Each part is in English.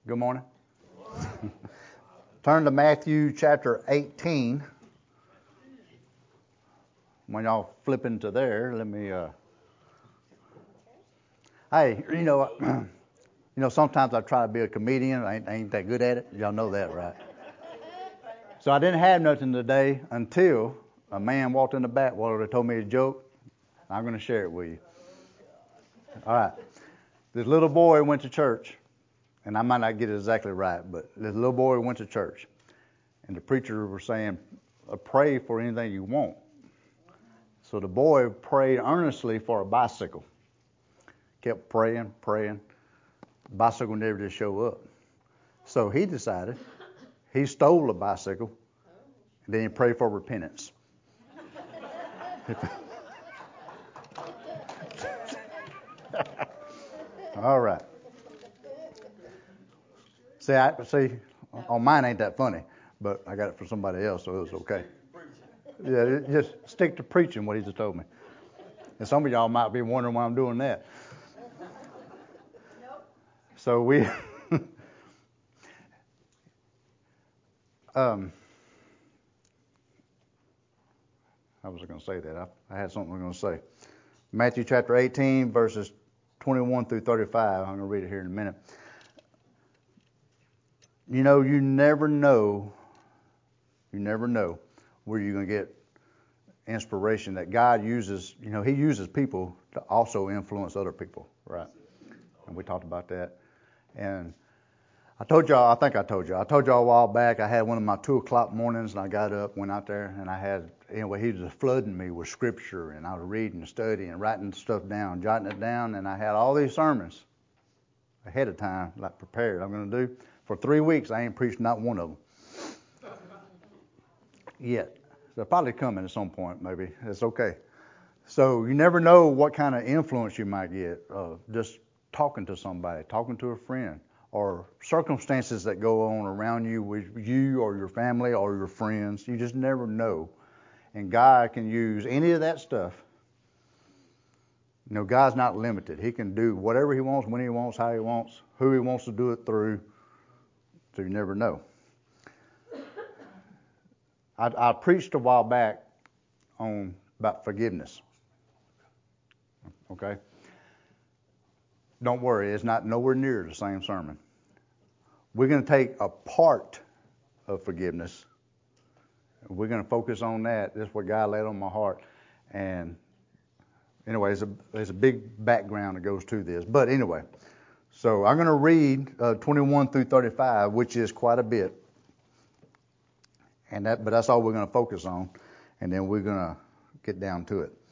Good morning. Turn to Matthew chapter 18. When y'all flip into there, let me. Hey, sometimes I try to be a comedian. I ain't that good at it. Y'all know that, right? So I didn't have nothing today until a man walked in the back. Well, they told me a joke. I'm going to share it with you. All right. This little boy went to church. And I might not get it exactly right, but this little boy went to church, and the preacher was saying, pray for anything you want. So the boy prayed earnestly for a bicycle. Kept praying. The bicycle never did show up. So he decided he stole a bicycle, and then he prayed for repentance. All right. See, on mine ain't that funny, but I got it from somebody else, so it was okay. Yeah, just stick to preaching what he just told me. And some of y'all might be wondering why I'm doing that. So we, I was going to say that. I had something I was going to say. Matthew chapter 18, verses 21 through 35. I'm going to read it here in a minute. You never know where you're going to get inspiration that God uses. He uses people to also influence other people, right? And we talked about that. And I told y'all a while back, I had one of my 2:00 mornings, and I got up, went out there, and he was just flooding me with scripture, and I was reading and studying, writing stuff down, jotting it down, and I had all these sermons ahead of time, like prepared. I'm going to do. For 3 weeks, I ain't preached not one of them. Yet. They're probably coming at some point, maybe. It's okay. So you never know what kind of influence you might get just talking to somebody, talking to a friend, or circumstances that go on around you with you or your family or your friends. You just never know. And God can use any of that stuff. God's not limited. He can do whatever He wants, when He wants, how He wants, who He wants to do it through. So you never know. I preached a while back about forgiveness. Okay? Don't worry, it's not nowhere near the same sermon. We're going to take a part of forgiveness. We're going to focus on that. That's what God laid on my heart. And anyway, there's a big background that goes to this. But anyway, so I'm going to read 21 through 35, which is quite a bit. But that's all we're going to focus on, and then we're going to get down to it.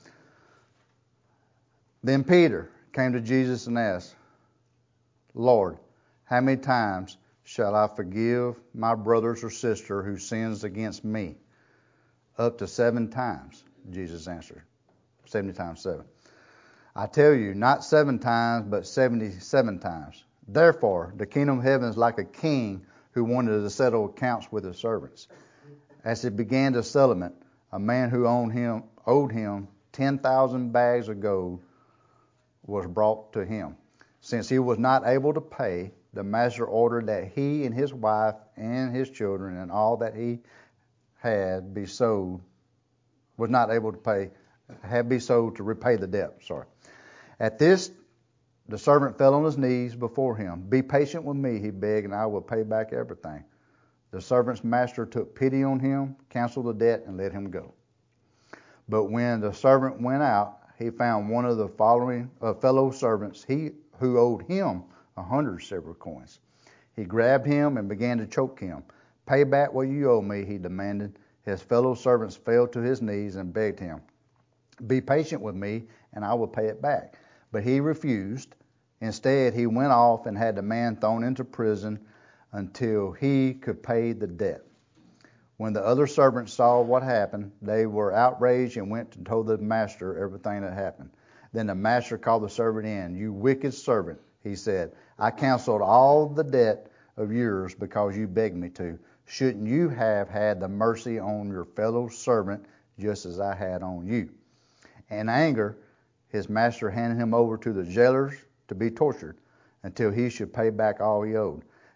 Then Peter came to Jesus and asked, Lord, how many times shall I forgive my brothers or sister who sins against me? Up to 7 times, Jesus answered. 70 times 7. I tell you, not 7 times, but 77 times. Therefore, the kingdom of heaven is like a king who wanted to settle accounts with his servants. As he began the settlement, a man who owed him 10,000 bags of gold was brought to him. Since he was not able to pay, the master ordered that he and his wife and his children and all that he had be sold, was not able to pay, had be sold to repay the debt. At this, the servant fell on his knees before him. Be patient with me, he begged, and I will pay back everything. The servant's master took pity on him, canceled the debt, and let him go. But when the servant went out, he found one of the fellow servants who owed him 100 silver coins. He grabbed him and began to choke him. Pay back what you owe me, he demanded. His fellow servants fell to his knees and begged him, be patient with me, and I will pay it back. But he refused. Instead, he went off and had the man thrown into prison until he could pay the debt. When the other servants saw what happened, they were outraged and went and told the master everything that happened. Then the master called the servant in. You wicked servant, he said, I canceled all the debt of yours because you begged me to. Shouldn't you have had the mercy on your fellow servant just as I had on you? In anger, his master handed him over to the jailers to be tortured until he should pay back all he owed.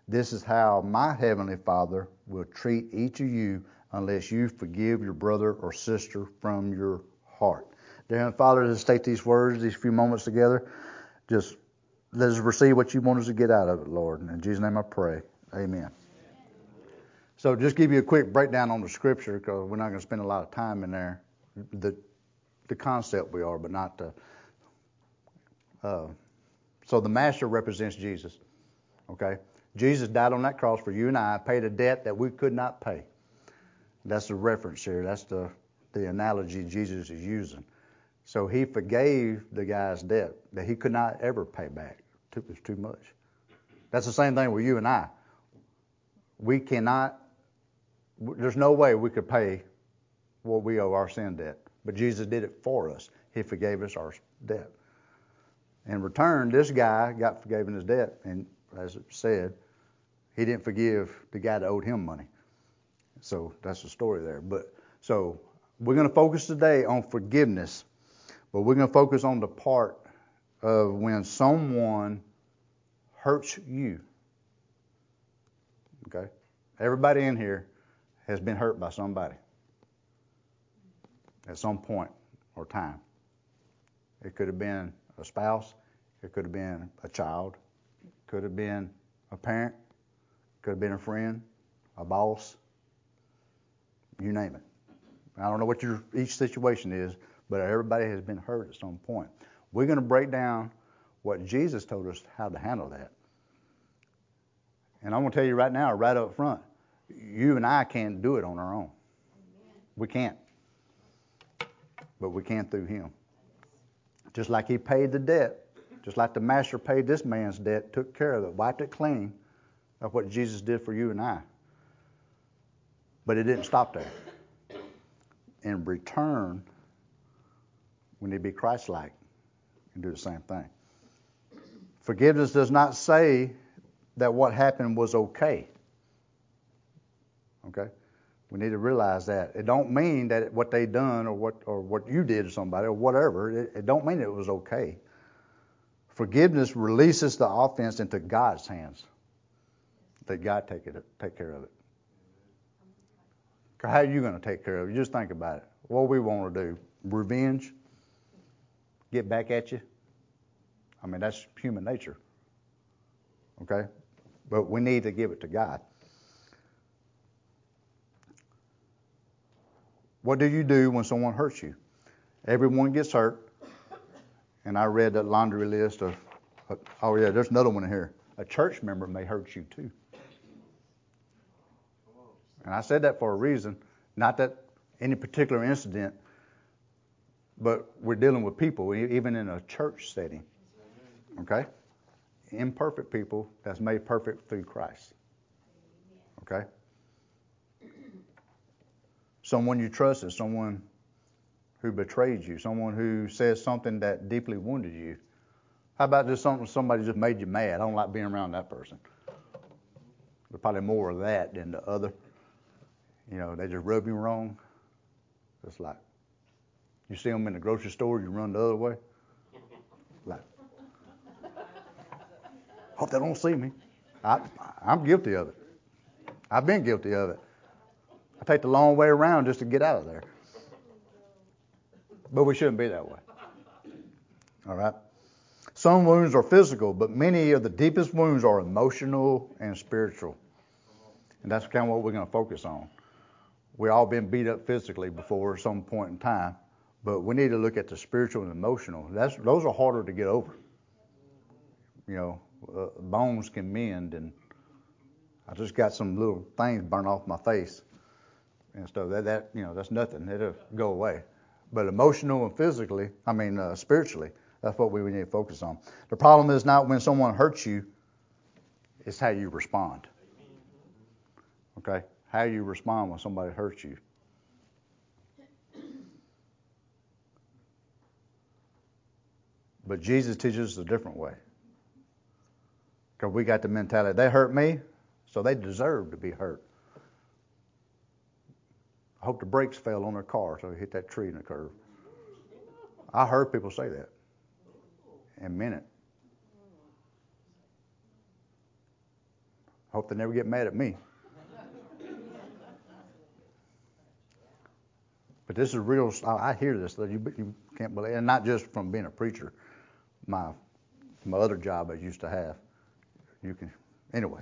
This is how my heavenly Father will treat each of you unless you forgive your brother or sister from your heart. Dear Heavenly Father, let's take these words, these few moments together. Just let us receive what you want us to get out of it, Lord. In Jesus' name I pray. Amen. So just give you a quick breakdown on the scripture, because we're not going to spend a lot of time in there. The concept we are, but not the... So the master represents Jesus. Okay? Jesus died on that cross for you and I, paid a debt that we could not pay. That's the reference here. That's the analogy Jesus is using. So he forgave the guy's debt that he could not ever pay back. It was too much. That's the same thing with you and I. We cannot, there's no way we could pay what we owe, our sin debt. But Jesus did it for us. He forgave us our debt. In return, this guy got forgiven his debt. And as it said, he didn't forgive the guy that owed him money. So that's the story there. So we're going to focus today on forgiveness. But we're going to focus on the part of when someone hurts you. Okay? Everybody in here has been hurt by somebody at some point or time. It could have been a spouse. It could have been a child. It could have been a parent. It could have been a friend, a boss. You name it. I don't know what each situation is, but everybody has been hurt at some point. We're going to break down what Jesus told us how to handle that. And I'm going to tell you right now, right up front, you and I can't do it on our own. We can't. But we can through him. Just like he paid the debt, just like the master paid this man's debt, took care of it, wiped it clean. That's what Jesus did for you and I. But it didn't stop there. In return, we need to be Christ-like and do the same thing. Forgiveness does not say that what happened was okay. Okay? We need to realize that. It don't mean that what they done or what you did to somebody or whatever, it don't mean it was okay. Forgiveness releases the offense into God's hands. Let God take care of it. How are you going to take care of it? Just think about it. What we want to do? Revenge? Get back at you? I mean, that's human nature. Okay? But we need to give it to God. What do you do when someone hurts you? Everyone gets hurt. And I read that laundry list of, oh yeah, there's another one in here. A church member may hurt you too. And I said that for a reason. Not that any particular incident, but we're dealing with people, even in a church setting. Okay? Imperfect people that's made perfect through Christ. Okay? Someone you trusted, someone who betrayed you, someone who says something that deeply wounded you. How about just somebody just made you mad? I don't like being around that person. There's probably more of that than the other. You know, they just rub you wrong. It's like, you see them in the grocery store, you run the other way. Like, hope they don't see me. I'm guilty of it. I've been guilty of it. I take the long way around just to get out of there. But we shouldn't be that way. All right? Some wounds are physical, but many of the deepest wounds are emotional and spiritual. And that's kind of what we're going to focus on. We've all been beat up physically before at some point in time, but we need to look at the spiritual and emotional. Those are harder to get over. You know, bones can mend, and I just got some little things burned off my face and stuff. That you know, that's nothing. It'll go away. But emotional and spiritually, that's what we need to focus on. The problem is not when someone hurts you, it's how you respond. Okay? How you respond when somebody hurts you. But Jesus teaches us a different way. Because we got the mentality, they hurt me, so they deserve to be hurt. I hope the brakes fell on their car so they hit that tree in the curve. I heard people say that and meant it. Hope they never get mad at me. But this is real. I hear this. You can't believe, and not just from being a preacher. My other job I used to have. Anyway.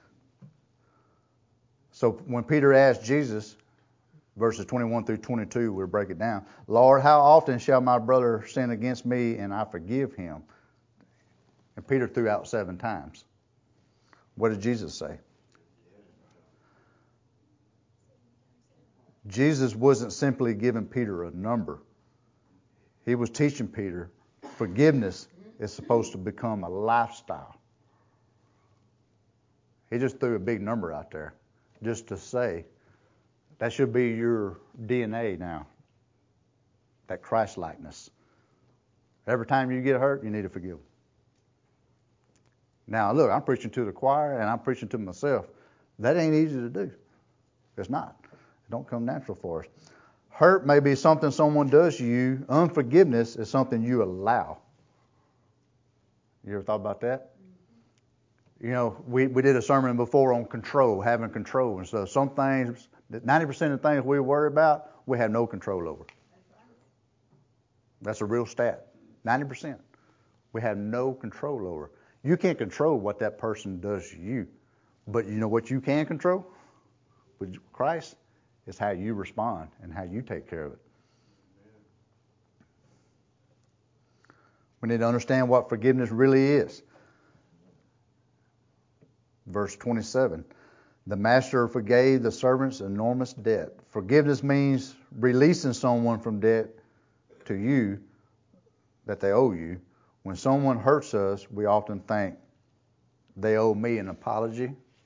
So when Peter asked Jesus, verses 21 through 22, we'll break it down. Lord, how often shall my brother sin against me and I forgive him? And Peter threw out 7 times. What did Jesus say? Jesus wasn't simply giving Peter a number. He was teaching Peter forgiveness is supposed to become a lifestyle. He just threw a big number out there just to say that should be your DNA now, that Christ-likeness. Every time you get hurt, you need to forgive. Now, look, I'm preaching to the choir and I'm preaching to myself. That ain't easy to do. It's not. It don't come natural for us. Hurt may be something someone does to you. Unforgiveness is something you allow. You ever thought about that? You know, we did a sermon before on control, having control and stuff. Some things, 90% of the things we worry about, we have no control over. That's a real stat. 90%. We have no control over. You can't control what that person does to you. But you know what you can control? With Christ, is how you respond and how you take care of it. We need to understand what forgiveness really is. Verse 27, the master forgave the servant's enormous debt. Forgiveness means releasing someone from debt to you that they owe you. When someone hurts us, we often think they owe me an apology.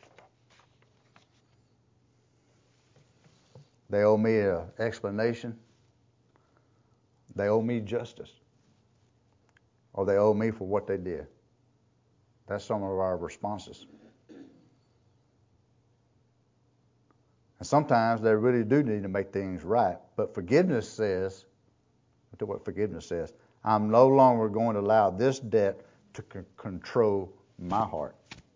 They owe me an explanation. They owe me justice. Or they owe me for what they did. That's some of our responses. And sometimes they really do need to make things right. But forgiveness says, look at what forgiveness says, I'm no longer going to allow this debt to control my heart.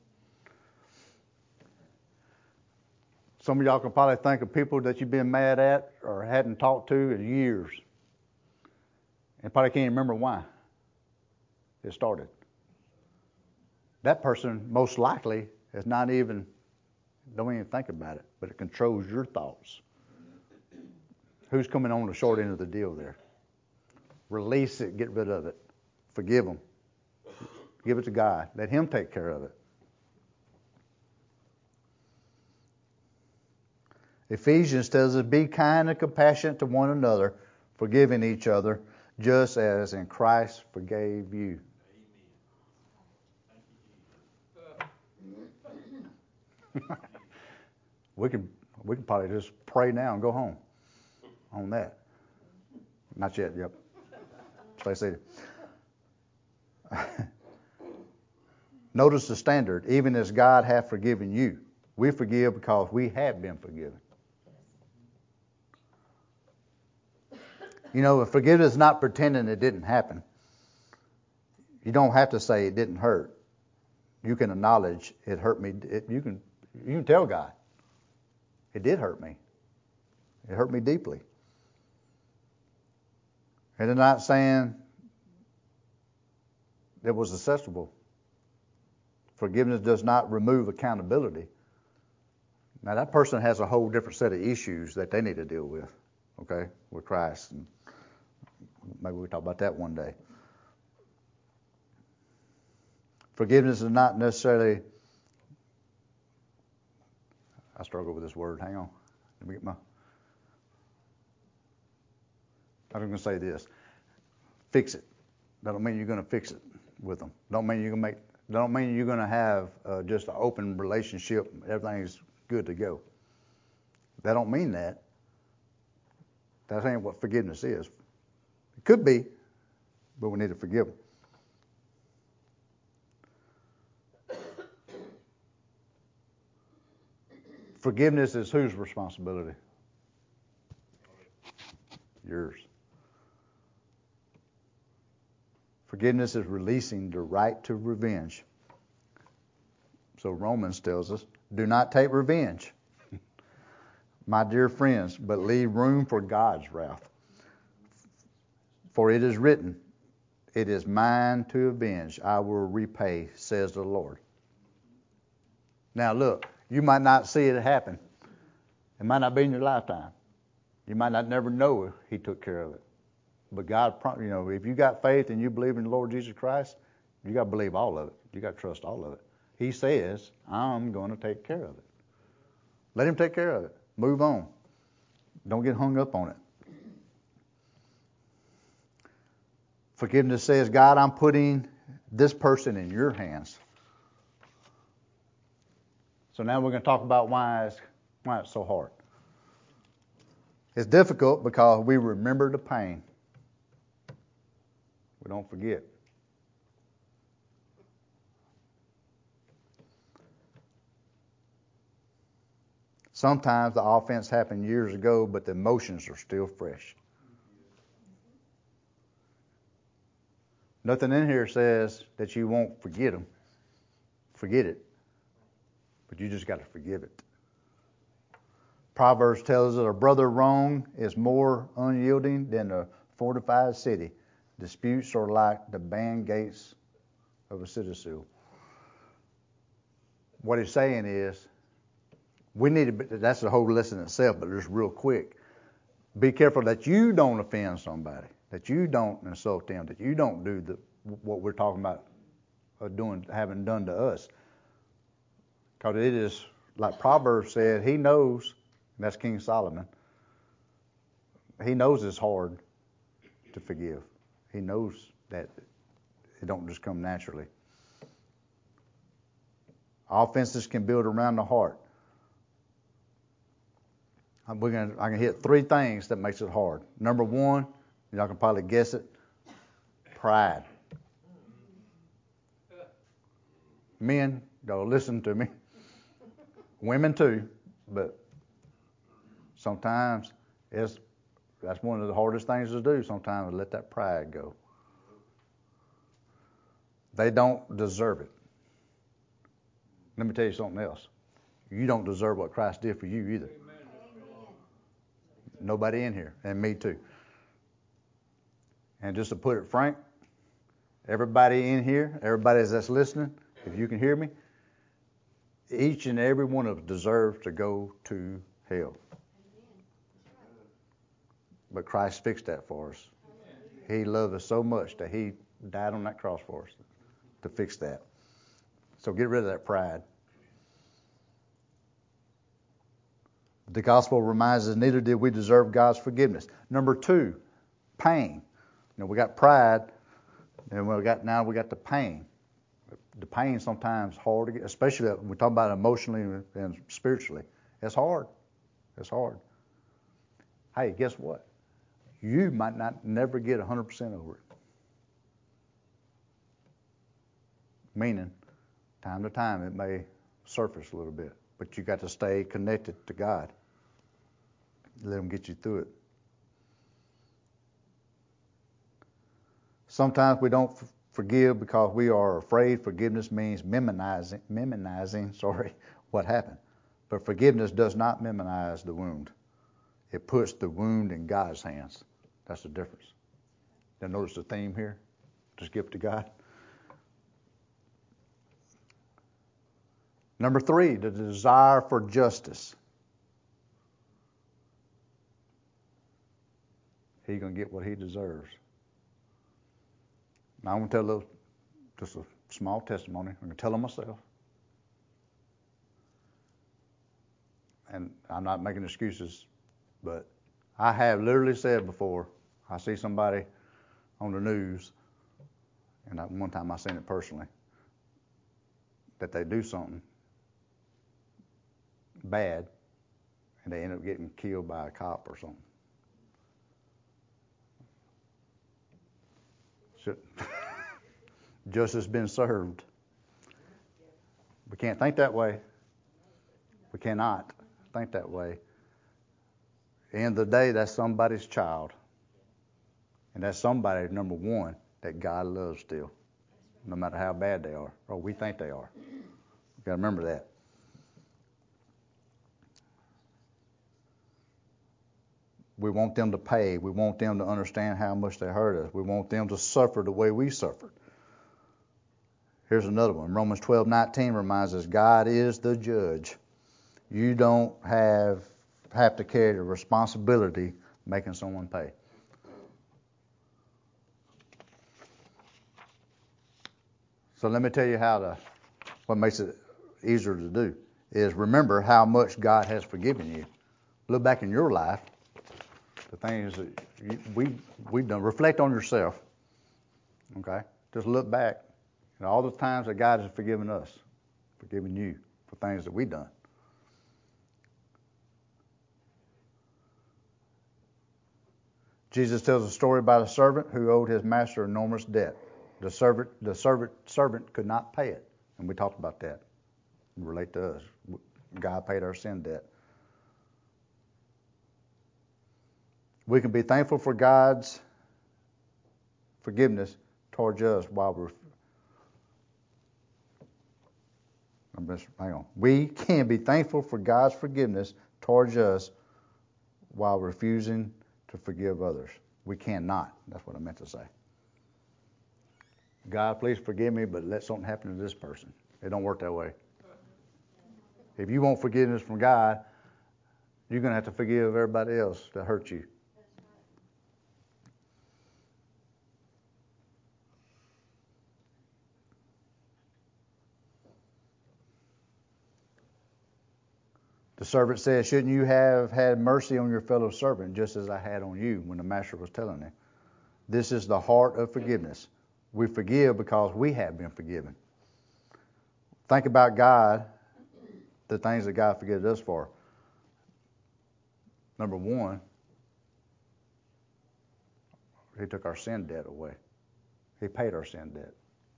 Some of y'all can probably think of people that you've been mad at or hadn't talked to in years. And probably can't remember why it started. That person most likely is not even, don't even think about it, but it controls your thoughts. Who's coming on the short end of the deal there? Release it, get rid of it. Forgive them. Give it to God. Let Him take care of it. Ephesians tells us, be kind and compassionate to one another, forgiving each other, just as in Christ forgave you. We can probably just pray now and go home on that. Not yet, yep. Stay seated. Notice the standard. Even as God hath forgiven you, we forgive because we have been forgiven. You know, forgiveness is not pretending it didn't happen. You don't have to say it didn't hurt. You can acknowledge it hurt me. You can tell God, it did hurt me. It hurt me deeply. And they're not saying it was acceptable. Forgiveness does not remove accountability. Now that person has a whole different set of issues that they need to deal with, okay, with Christ. And maybe we'll talk about that one day. Forgiveness is not necessarily, I struggle with this word. Hang on. Let me get I'm going to say this. Fix it. That don't mean you're going to fix it with them. Don't mean you're going to have just an open relationship. Everything's good to go. That don't mean that. That ain't what forgiveness is. It could be, but we need to forgive them. Forgiveness is whose responsibility? Yours. Forgiveness is releasing the right to revenge. So Romans tells us, do not take revenge, my dear friends, but leave room for God's wrath. For it is written, it is mine to avenge, I will repay, says the Lord. Now look, you might not see it happen. It might not be in your lifetime. You might not never know He took care of it. But God, if you got faith and you believe in the Lord Jesus Christ, you got to believe all of it. You got to trust all of it. He says, I'm going to take care of it. Let Him take care of it. Move on. Don't get hung up on it. Forgiveness says, God, I'm putting this person in your hands. So now we're going to talk about why it's so hard. It's difficult because we remember the pain. We don't forget. Sometimes the offense happened years ago, but the emotions are still fresh. Nothing in here says that you won't forget them. Forget it. But you just got to forgive it. Proverbs tells us a brother wrong is more unyielding than a fortified city. Disputes are like the band gates of a citadel. What he's saying is, we need to, that's the whole lesson itself, but just real quick. Be careful that you don't offend somebody, that you don't insult them, that you don't do what we're talking about having done to us. Because it is, like Proverbs said, he knows, and that's King Solomon, he knows it's hard to forgive. He knows that it don't just come naturally. Offenses can build around the heart. I can hit 3 things that makes it hard. Number 1, y'all can probably guess it, pride. Men, y'all listen to me. Women too, but sometimes that's one of the hardest things to do. Sometimes let that pride go. They don't deserve it. Let me tell you something else. You don't deserve what Christ did for you either. Nobody in here, and me too. And just to put it frank, everybody in here, everybody that's listening, if you can hear me, each and every one of us deserves to go to hell. But Christ fixed that for us. He loved us so much that He died on that cross for us to fix that. So get rid of that pride. The gospel reminds us neither did we deserve God's forgiveness. Number 2, pain. We got pride, and we got the pain. The pain sometimes hard to get, especially when we talk about emotionally and spiritually. It's hard. It's hard. Hey, guess what? You might not never get 100% over it. Meaning, time to time it may surface a little bit, but you got to stay connected to God. Let Him get you through it. Sometimes we don't forgive because we are afraid. Forgiveness means minimizing what happened. But forgiveness does not minimize the wound. It puts the wound in God's hands. That's the difference. Now notice the theme here. Just give it to God. Number 3, the desire for justice. He's going to get what he deserves. Now, I'm going to tell just a small testimony. I'm going to tell them myself. And I'm not making excuses, but I have literally said before, I see somebody on the news, and one time I seen it personally, that they do something bad, and they end up getting killed by a cop or something. Justice been served. We can't think that way. We cannot think that way. At the end of the day, that's somebody's child. And that's somebody, number 1, that God loves still, no matter how bad they are, or we think they are. You've got to remember that. We want them to pay. We want them to understand how much they hurt us. We want them to suffer the way we suffered. Here's another one. Romans 12:19 reminds us God is the judge. You don't have to carry the responsibility making someone pay. So let me tell you what makes it easier to do is remember how much God has forgiven you. Look back in your life, the things that we've done. Reflect on yourself. Okay? Just look back at all the times that God has forgiven us, forgiven you for things that we've done. Jesus tells a story about a servant who owed his master enormous debt. The servant could not pay it, and we talked about that. Relate to us. God paid our sin debt. We can be thankful for God's forgiveness towards us while we can be thankful for God's forgiveness towards us while refusing to forgive others. We cannot. That's what I meant to say. God, please forgive me, but let something happen to this person. It don't work that way. If you want forgiveness from God, you're going to have to forgive everybody else that hurt you. The servant said, shouldn't you have had mercy on your fellow servant just as I had on you, when the master was telling him? This is the heart of forgiveness. We forgive because we have been forgiven. Think about God, the things that God forgives us for. Number one, He took our sin debt away. He paid our sin debt.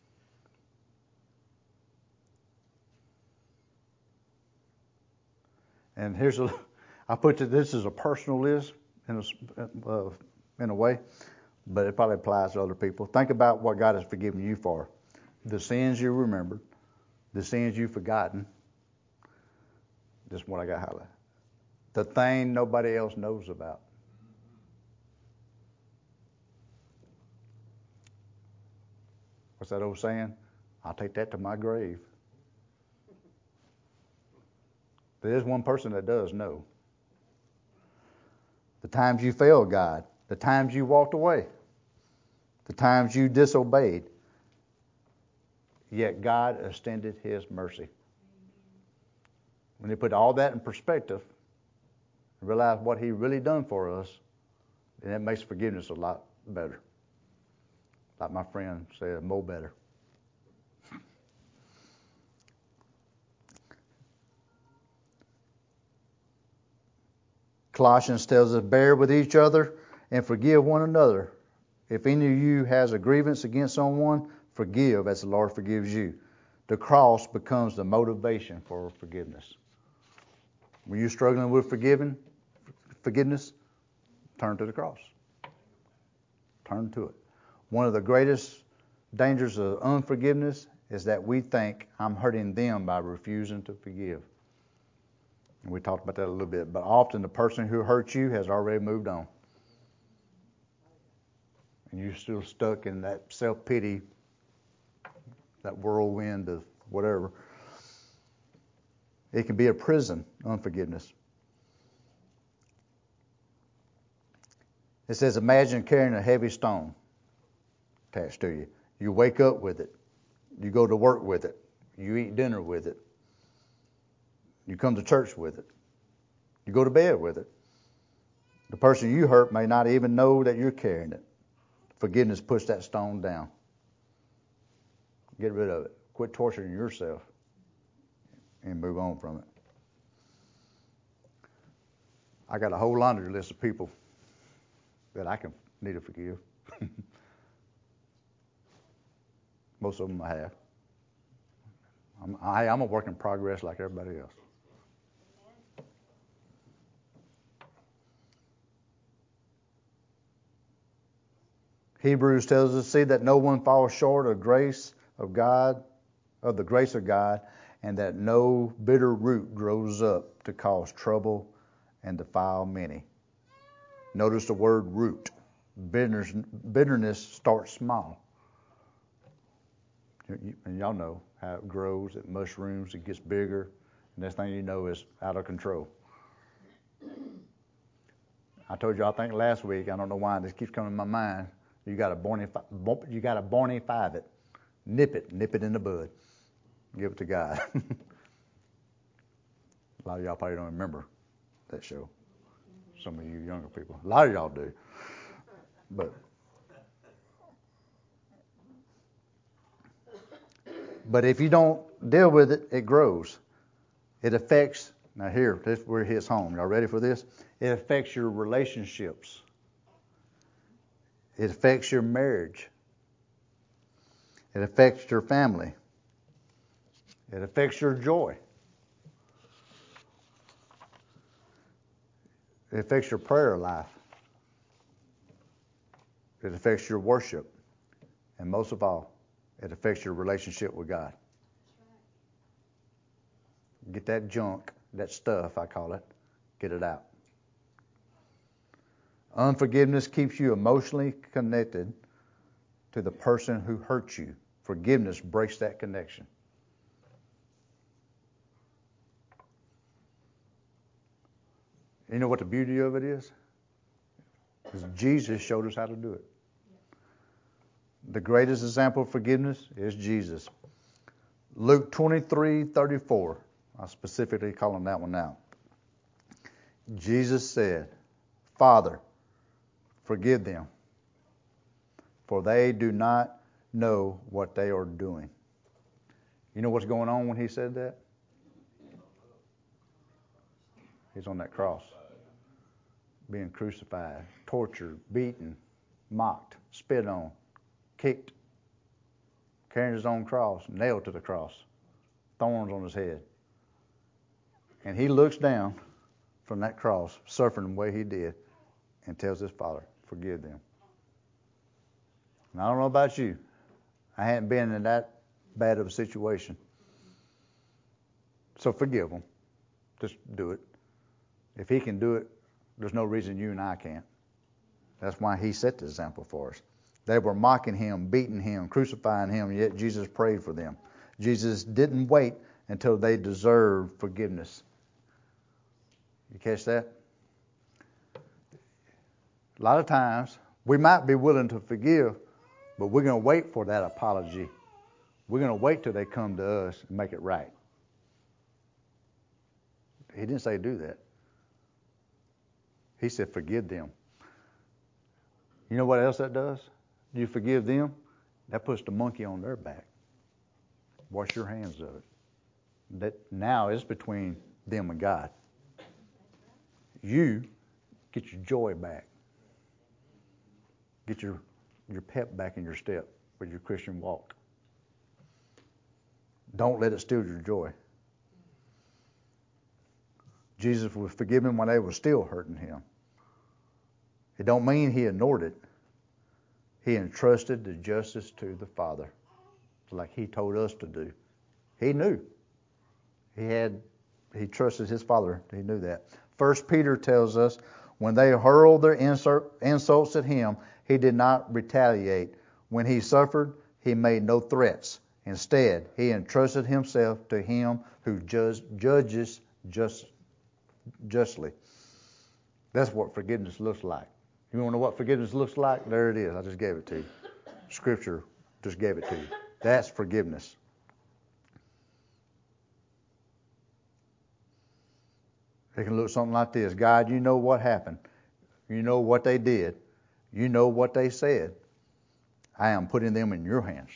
And I put this as a personal list in a way, but it probably applies to other people. Think about what God has forgiven you for. The sins you remembered, the sins you've forgotten. This is what I got highlighted. The thing nobody else knows about. What's that old saying? I'll take that to my grave. There is one person that does know. The times you failed God, the times you walked away, the times you disobeyed, yet God extended His mercy. When you put all that in perspective, and realize what He really done for us, then it makes forgiveness a lot better. Like my friend said, more better. Colossians tells us, bear with each other and forgive one another. If any of you has a grievance against someone, forgive as the Lord forgives you. The cross becomes the motivation for forgiveness. When you're struggling with forgiveness, turn to the cross. Turn to it. One of the greatest dangers of unforgiveness is that we think I'm hurting them by refusing to forgive. And we talked about that a little bit. But often the person who hurt you has already moved on. And you're still stuck in that self-pity, that whirlwind of whatever. It can be a prison, unforgiveness. It says, imagine carrying a heavy stone attached to you. You wake up with it. You go to work with it. You eat dinner with it. You come to church with it. You go to bed with it. The person you hurt may not even know that you're carrying it. Forgiveness puts that stone down. Get rid of it. Quit torturing yourself and move on from it. I got a whole laundry list of people that I can need to forgive. Most of them I have. I'm a work in progress like everybody else. Hebrews tells us, see that no one falls short of the grace of God, and that no bitter root grows up to cause trouble and defile many. Notice the word root. Bitterness starts small. And y'all know how it grows, it mushrooms, it gets bigger, and next thing you know, it's out of control. I told you, I think last week, I don't know why this keeps coming to my mind, you got to bonify it. Nip it in the bud. Give it to God. A lot of y'all probably don't remember that show. Some of you younger people. A lot of y'all do. But if you don't deal with it, it grows. It affects, now here, this is where it hits home. Y'all ready for this? It affects your relationships. It affects your marriage. It affects your family. It affects your joy. It affects your prayer life. It affects your worship. And most of all, it affects your relationship with God. Get that junk, that stuff, I call it, get it out. Unforgiveness keeps you emotionally connected to the person who hurt you. Forgiveness breaks that connection. You know what the beauty of it is? Because Jesus showed us how to do it. The greatest example of forgiveness is Jesus. Luke 23:34. I'm specifically calling that one out. Jesus said, Father, forgive them, for they do not know what they are doing. You know what's going on when he said that? He's on that cross, being crucified, tortured, beaten, mocked, spit on, kicked, carrying his own cross, nailed to the cross, thorns on his head. And he looks down from that cross, suffering the way he did, and tells his Father, forgive them. And I don't know about you. I hadn't been in that bad of a situation. So forgive them. Just do it. If he can do it, there's no reason you and I can't. That's why he set the example for us. They were mocking him, beating him, crucifying him, yet Jesus prayed for them. Jesus didn't wait until they deserved forgiveness. You catch that? A lot of times, we might be willing to forgive, but we're going to wait for that apology. We're going to wait till they come to us and make it right. He didn't say do that. He said forgive them. You know what else that does? You forgive them, that puts the monkey on their back. Wash your hands of it. That now is between them and God. You get your joy back. Get your pep back in your step with your Christian walk. Don't let it steal your joy. Jesus was forgiving when they were still hurting him. It don't mean he ignored it. He entrusted the justice to the Father, like he told us to do. He knew. He trusted his Father. He knew that. 1 Peter tells us, when they hurled their insults at him, he did not retaliate. When he suffered, he made no threats. Instead, he entrusted himself to him who judges justly. That's what forgiveness looks like. You want to know what forgiveness looks like? There it is. I just gave it to you. Scripture just gave it to you. That's forgiveness. It can look something like this. God, you know what happened. You know what they did. You know what they said. I am putting them in your hands.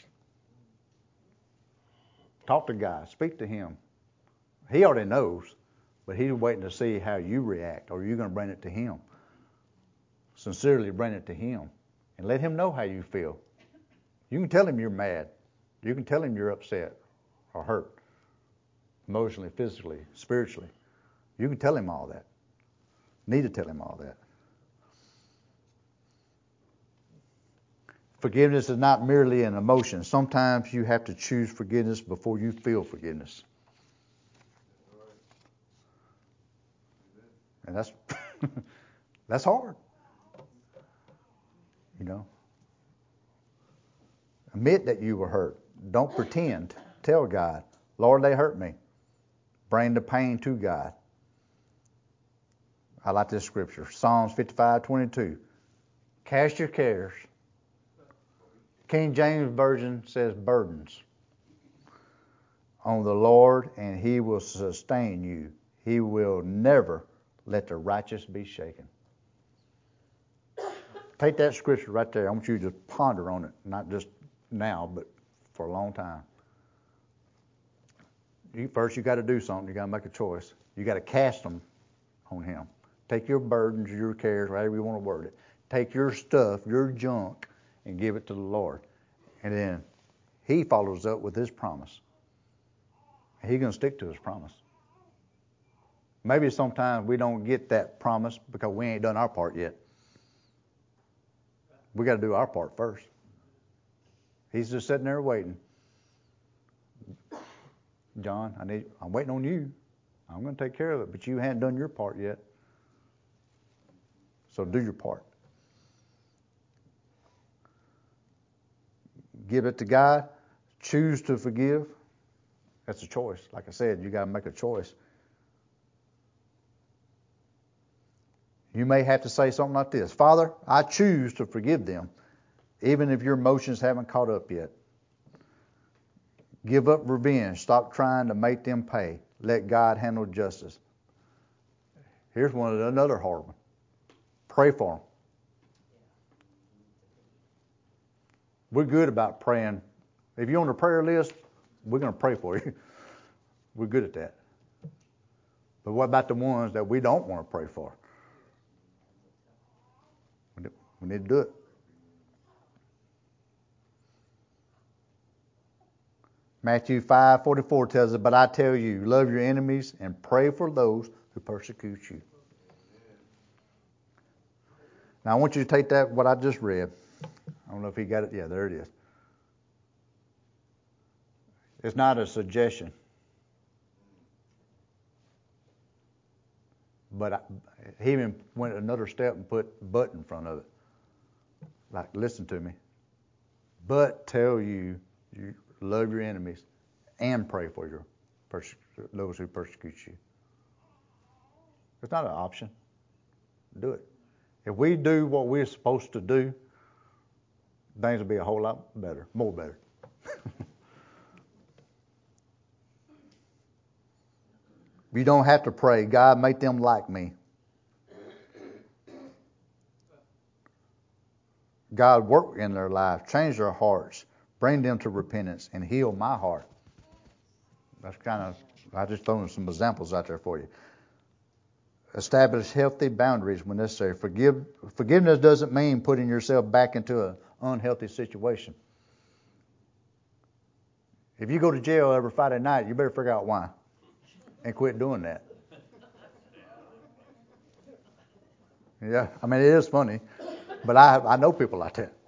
Talk to God. Speak to him. He already knows, but he's waiting to see how you react. Or you're going to bring it to him. Sincerely bring it to him. And let him know how you feel. You can tell him you're mad. You can tell him you're upset or hurt. Emotionally, physically, spiritually. You can tell him all that. Need to tell him all that. Forgiveness is not merely an emotion. Sometimes you have to choose forgiveness before you feel forgiveness. And that's hard. Admit that you were hurt. Don't pretend. Tell God, Lord, they hurt me. Bring the pain to God. I like this scripture. Psalms 55:22. Cast your cares. King James Version says burdens on the Lord, and He will sustain you. He will never let the righteous be shaken. Take that scripture right there. I want you to ponder on it, not just now, but for a long time. First, you got to do something. You got to make a choice. You got to cast them on Him. Take your burdens, your cares, whatever you want to word it. Take your stuff, your junk, and give it to the Lord. And then He follows up with His promise. He's going to stick to His promise. Maybe sometimes we don't get that promise because we ain't done our part yet. We got to do our part first. He's just sitting there waiting. John, I'm waiting on you. I'm going to take care of it, but you haven't done your part yet. So do your part. Give it to God. Choose to forgive. That's a choice. Like I said, you got to make a choice. You may have to say something like this. Father, I choose to forgive them, even if your emotions haven't caught up yet. Give up revenge. Stop trying to make them pay. Let God handle justice. Here's another hard one. Pray for them. We're good about praying. If you're on the prayer list, we're going to pray for you. We're good at that. But what about the ones that we don't want to pray for? We need to do it. Matthew 5:44 tells us, but I tell you, love your enemies and pray for those who persecute you. Now I want you to take that, what I just read. I don't know if he got it. Yeah, there it is. It's not a suggestion. But he even went another step and put but in front of it. Like, listen to me. But tell you love your enemies and pray for those who persecute you. It's not an option. Do it. If we do what we're supposed to do, things will be a whole lot better, more better. You don't have to pray, God, make them like me. God, work in their life, change their hearts, bring them to repentance, and heal my heart. That's I just thrown some examples out there for you. Establish healthy boundaries when necessary. Forgiveness doesn't mean putting yourself back into an unhealthy situation. If you go to jail every Friday night, you better figure out why and quit doing that. Yeah, I mean, it is funny, but I know people like that.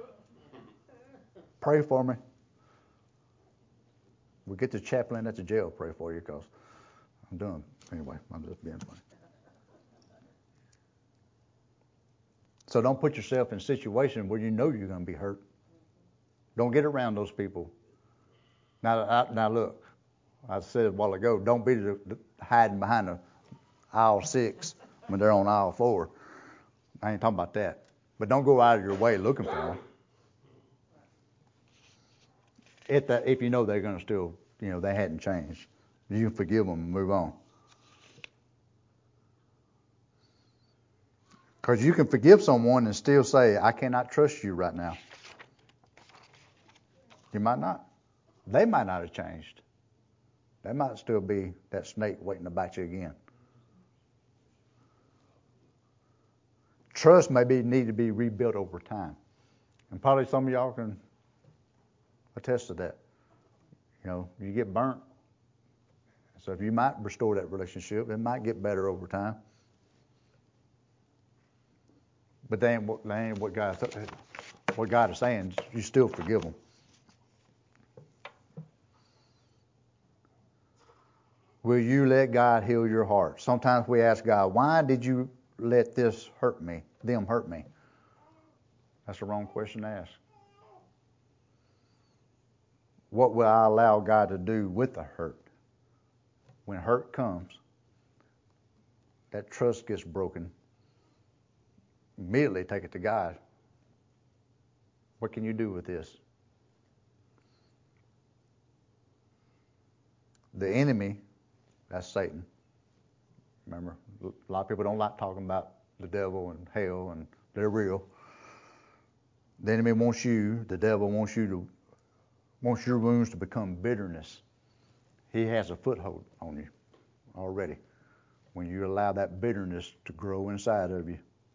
Pray for me. We'll get the chaplain at the jail pray for you because I'm done. Anyway, I'm just being funny. So don't put yourself in a situation where you know you're going to be hurt. Don't get around those people. Now look, I said a while ago, don't be hiding behind aisle 6 when they're on aisle 4. I ain't talking about that. But don't go out of your way looking for them. If you know they're going to still, they hadn't changed, you can forgive them and move on. Because you can forgive someone and still say, I cannot trust you right now. You might not. They might not have changed. They might still be that snake waiting to bite you again. Trust may need to be rebuilt over time. And probably some of y'all can attest to that. You get burnt. So if you might restore that relationship, it might get better over time. But that ain't what God is saying. You still forgive them. Will you let God heal your heart? Sometimes we ask God, why did you let this hurt me, them hurt me? That's the wrong question to ask. What will I allow God to do with the hurt? When hurt comes, that trust gets broken. Immediately take it to God. What can you do with this? The enemy, that's Satan. Remember, a lot of people don't like talking about the devil and hell, and they're real. The enemy wants you, the devil wants your wounds to become bitterness. He has a foothold on you already when you allow that bitterness to grow inside of you.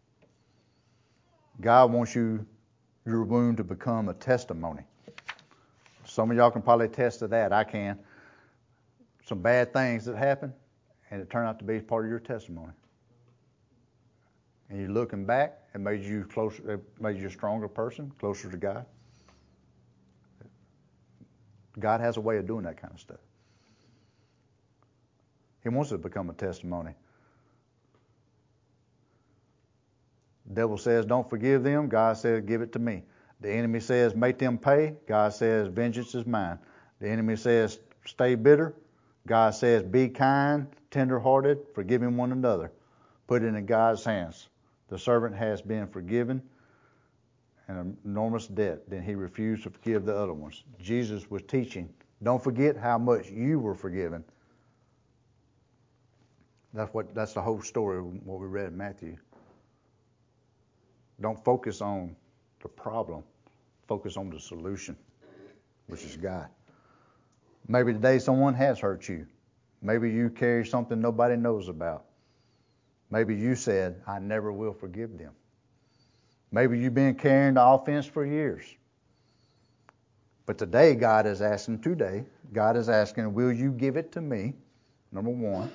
God wants your wound to become a testimony. Some of y'all can probably attest to that. I can. Some bad things that happen, and it turned out to be part of your testimony. And you're looking back, it made you closer. It made you a stronger person, closer to God. God has a way of doing that kind of stuff. He wants it to become a testimony. The devil says, don't forgive them. God says, give it to me. The enemy says, make them pay. God says, vengeance is mine. The enemy says, stay bitter. God says, be kind, tender-hearted, forgiving one another. Put it in God's hands. The servant has been forgiven an enormous debt. Then he refused to forgive the other ones. Jesus was teaching, don't forget how much you were forgiven. That's the whole story of what we read in Matthew. Don't focus on the problem. Focus on the solution, which is God. Maybe today someone has hurt you. Maybe you carry something nobody knows about. Maybe you said, I never will forgive them. Maybe you've been carrying the offense for years. But today, God is asking, will you give it to me? Number one.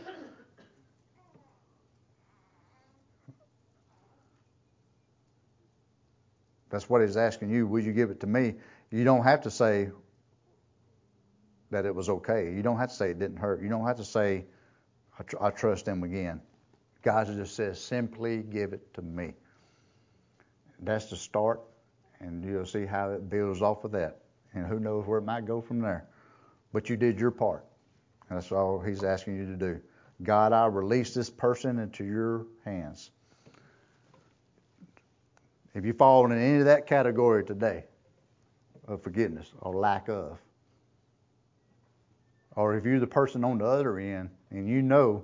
That's what he's asking you. Will you give it to me? You don't have to say that it was okay. You don't have to say it didn't hurt. You don't have to say, I trust him again. God just says, simply give it to me. That's the start, and you'll see how it builds off of that. And who knows where it might go from there. But you did your part. And that's all he's asking you to do. God, I release this person into your hands. If you fall in any of that category today of forgiveness or lack of, or if you're the person on the other end and you know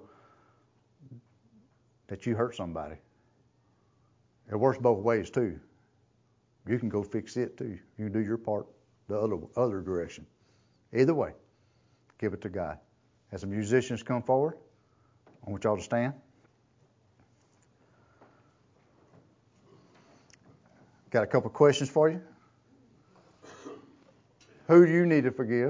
that you hurt somebody, it works both ways too. You can go fix it too. You can do your part the other direction. Either way, give it to God. As the musicians come forward, I want y'all to stand. Got a couple questions for you. Who do you need to forgive?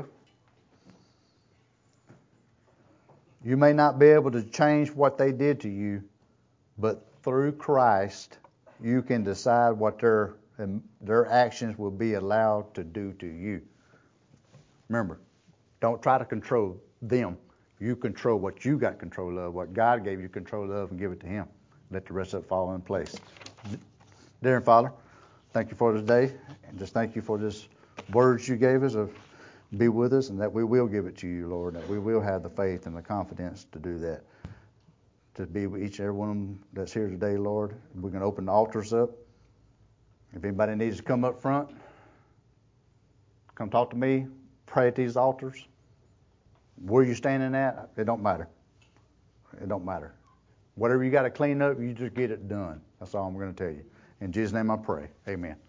You may not be able to change what they did to you, but through Christ, you can decide what their actions will be allowed to do to you. Remember, don't try to control them. You control what you got control of, what God gave you control of, and give it to Him. Let the rest of it fall in place. Dear Father, thank you for this day, and just thank you for this words you gave us of be with us, and that we will give it to you, Lord, that we will have the faith and the confidence to do that. To be with each and every one that's here today, Lord. We're going to open the altars up. If anybody needs to come up front, come talk to me, pray at these altars. Where you're standing at, it don't matter. It don't matter. Whatever you got to clean up, you just get it done. That's all I'm going to tell you. In Jesus' name I pray. Amen.